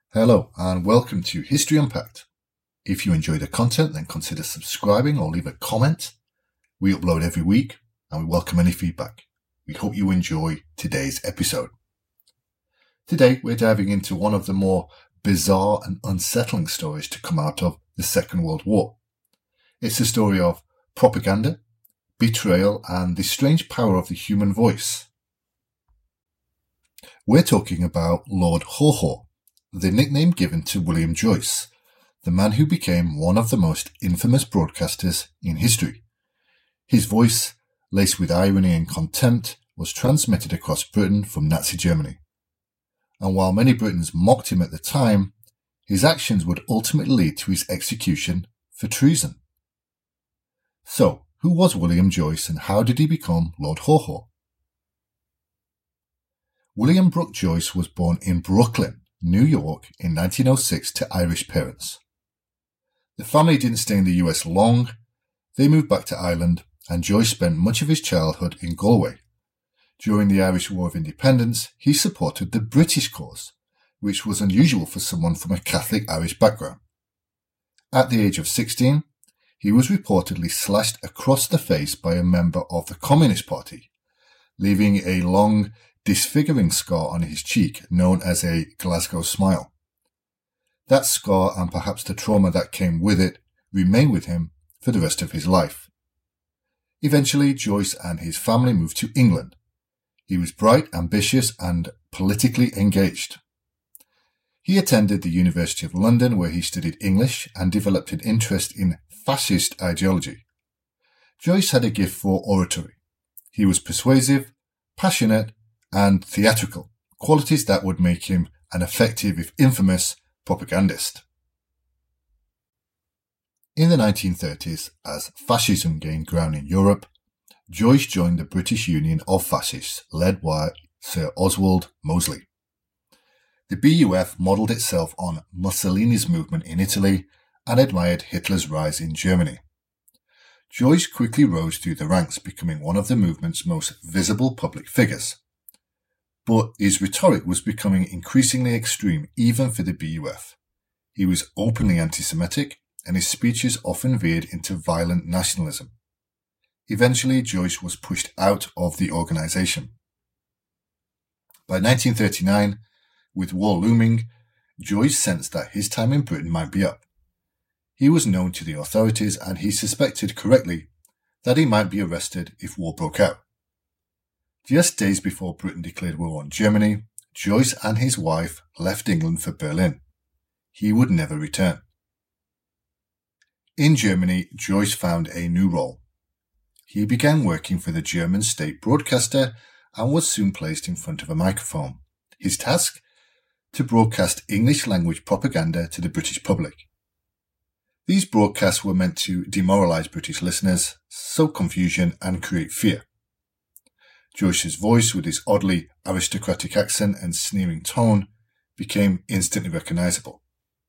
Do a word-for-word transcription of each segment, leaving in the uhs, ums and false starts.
Hello and welcome to History Unpacked. If you enjoy the content, then consider subscribing or leave a comment. We upload every week and we welcome any feedback. We hope you enjoy today's episode. Today we're diving into one of the more bizarre and unsettling stories to come out of the Second World War. It's the story of propaganda, betrayal and the strange power of the human voice. We're talking about Lord Haw Haw, the nickname given to William Joyce, the man who became one of the most infamous broadcasters in history. His voice, laced with irony and contempt, was transmitted across Britain from Nazi Germany. And while many Britons mocked him at the time, his actions would ultimately lead to his execution for treason. So, who was William Joyce and how did he become Lord Haw Haw? William Brooke Joyce was born in Brooklyn, New York in nineteen oh six to Irish parents. The family didn't stay in the U S long. They moved back to Ireland and Joyce spent much of his childhood in Galway. During the Irish War of Independence, he supported the British cause, which was unusual for someone from a Catholic Irish background. At the age of sixteen, he was reportedly slashed across the face by a member of the Communist Party, leaving a long, disfiguring scar on his cheek known as a Glasgow smile. That scar and perhaps the trauma that came with it remained with him for the rest of his life. Eventually, Joyce and his family moved to England. He was bright, ambitious and politically engaged. He attended the University of London where he studied English and developed an interest in fascist ideology. Joyce had a gift for oratory. He was persuasive, passionate and theatrical, qualities that would make him an effective, if infamous, propagandist. In the nineteen thirties, as fascism gained ground in Europe, Joyce joined the British Union of Fascists, led by Sir Oswald Mosley. The B U F modelled itself on Mussolini's movement in Italy and admired Hitler's rise in Germany. Joyce quickly rose through the ranks, becoming one of the movement's most visible public figures. But his rhetoric was becoming increasingly extreme even for the B U F. He was openly anti-Semitic and his speeches often veered into violent nationalism. Eventually, Joyce was pushed out of the organisation. By nineteen thirty-nine, with war looming, Joyce sensed that his time in Britain might be up. He was known to the authorities and he suspected correctly that he might be arrested if war broke out. Just days before Britain declared war on Germany, Joyce and his wife left England for Berlin. He would never return. In Germany, Joyce found a new role. He began working for the German state broadcaster and was soon placed in front of a microphone. His task? To broadcast English-language propaganda to the British public. These broadcasts were meant to demoralise British listeners, sow confusion and create fear. Joyce's voice, with his oddly aristocratic accent and sneering tone, became instantly recognisable.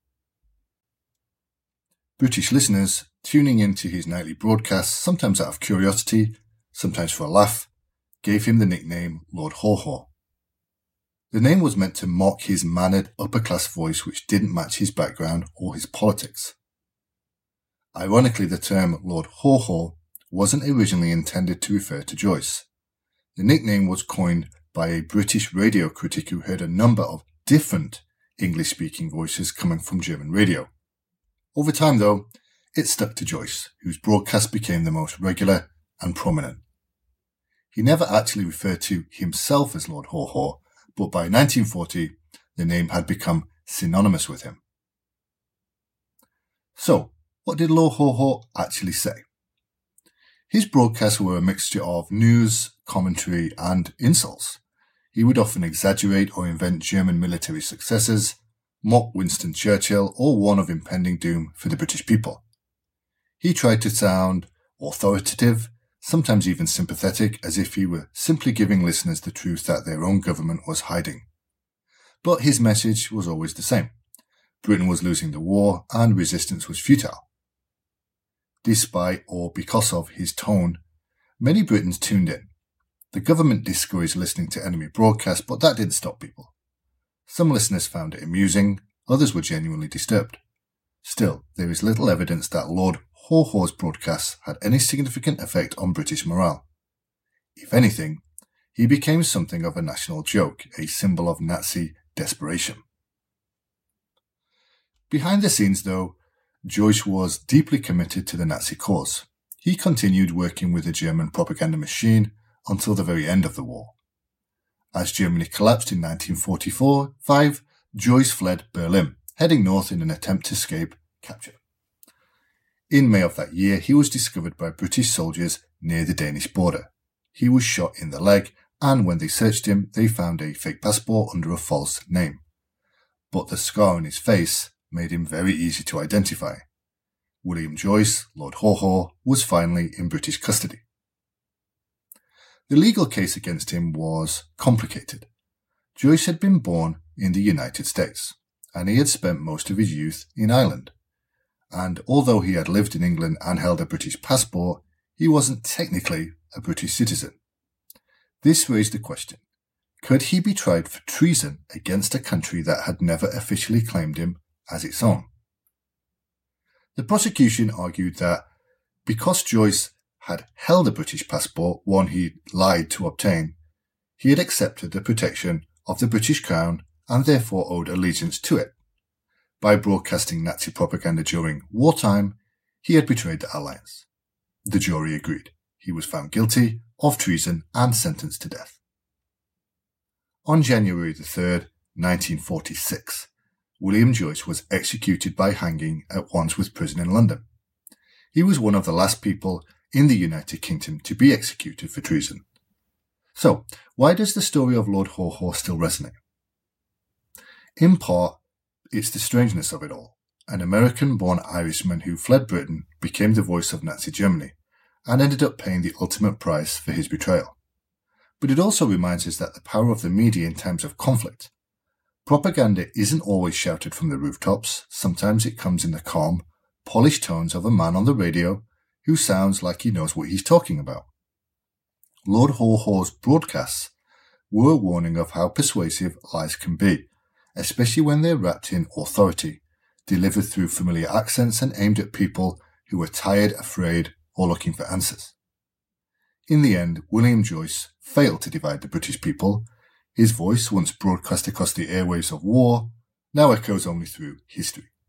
British listeners, tuning in to his nightly broadcasts, sometimes out of curiosity, sometimes for a laugh, gave him the nickname Lord Haw Haw. The name was meant to mock his mannered upper-class voice which didn't match his background or his politics. Ironically, the term Lord Haw Haw wasn't originally intended to refer to Joyce. The nickname was coined by a British radio critic who heard a number of different English-speaking voices coming from German radio. Over time, though, it stuck to Joyce, whose broadcasts became the most regular and prominent. He never actually referred to himself as Lord Haw Haw, but by nineteen forty, the name had become synonymous with him. So, what did Lord Haw Haw actually say? His broadcasts were a mixture of news, commentary, and insults. He would often exaggerate or invent German military successes, mock Winston Churchill, or warn of impending doom for the British people. He tried to sound authoritative, sometimes even sympathetic, as if he were simply giving listeners the truth that their own government was hiding. But his message was always the same. Britain was losing the war and resistance was futile. Despite or because of his tone, many Britons tuned in. The government discouraged listening to enemy broadcasts, but that didn't stop people. Some listeners found it amusing, others were genuinely disturbed. Still, there is little evidence that Lord Haw Haw's broadcasts had any significant effect on British morale. If anything, he became something of a national joke, a symbol of Nazi desperation. Behind the scenes, though, Joyce was deeply committed to the Nazi cause. He continued working with the German propaganda machine until the very end of the war. As Germany collapsed in nineteen forty-four five, Joyce fled Berlin, heading north in an attempt to escape capture. In May of that year, he was discovered by British soldiers near the Danish border. He was shot in the leg, and when they searched him, they found a fake passport under a false name. But the scar on his face made him very easy to identify. William Joyce, Lord Haw Haw, was finally in British custody. The legal case against him was complicated. Joyce had been born in the United States, and he had spent most of his youth in Ireland. And although he had lived in England and held a British passport, he wasn't technically a British citizen. This raised the question, could he be tried for treason against a country that had never officially claimed him as its own? The prosecution argued that because Joyce had held a British passport, one he lied to obtain, he had accepted the protection of the British Crown and therefore owed allegiance to it. By broadcasting Nazi propaganda during wartime, he had betrayed the Allies. The jury agreed. He was found guilty of treason and sentenced to death. On January the third, nineteen forty-six, William Joyce was executed by hanging at Wandsworth Prison in London. He was one of the last people in the United Kingdom to be executed for treason. So, why does the story of Lord Haw Haw still resonate? In part, it's the strangeness of it all. An American-born Irishman who fled Britain became the voice of Nazi Germany and ended up paying the ultimate price for his betrayal. But it also reminds us that the power of the media in times of conflict. Propaganda isn't always shouted from the rooftops. Sometimes it comes in the calm, polished tones of a man on the radio who sounds like he knows what he's talking about. Lord Haw Haw's broadcasts were a warning of how persuasive lies can be, especially when they're wrapped in authority, delivered through familiar accents and aimed at people who are tired, afraid, or looking for answers. In the end, William Joyce failed to divide the British people. His voice, once broadcast across the airwaves of war, now echoes only through history.